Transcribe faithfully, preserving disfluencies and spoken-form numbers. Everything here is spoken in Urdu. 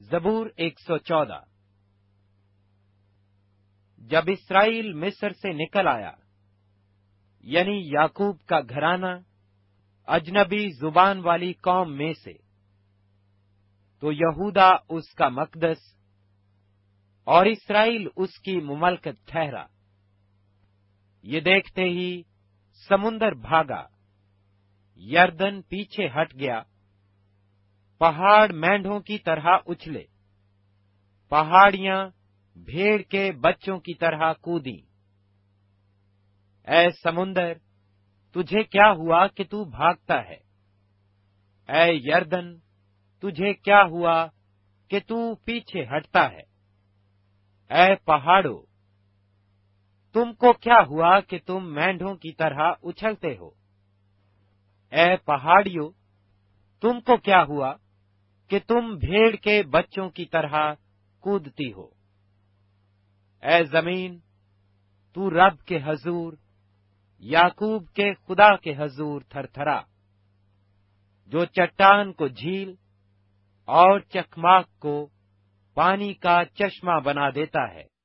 زبور ایک سو چودہ۔ جب اسرائیل مصر سے نکل آیا، یعنی یعقوب کا گھرانہ اجنبی زبان والی قوم میں سے، تو یہودا اس کا مقدس اور اسرائیل اس کی مملکت ٹھہرا۔ یہ دیکھتے ہی سمندر بھاگا، یردن پیچھے ہٹ گیا، پہاڑ مینڈھوں کی طرح اچھلے، پہاڑیاں بھیڑ کے بچوں کی طرح کودیں۔ اے سمندر، تجھے کیا ہوا کہ تو بھاگتا ہے؟ اے یردن، تجھے کیا ہوا کہ تو پیچھے ہٹتا ہے؟ اے پہاڑوں، تم کو کیا ہوا کہ تم مینڈھوں کی طرح اچھلتے ہو؟ اے پہاڑیوں، تم کو کیا ہوا کہ تم بھیڑ کے بچوں کی طرح کودتی ہو؟ اے زمین، تو رب کے حضور، یعقوب کے خدا کے حضور تھر تھرا، جو چٹان کو جھیل اور چکماک کو پانی کا چشمہ بنا دیتا ہے۔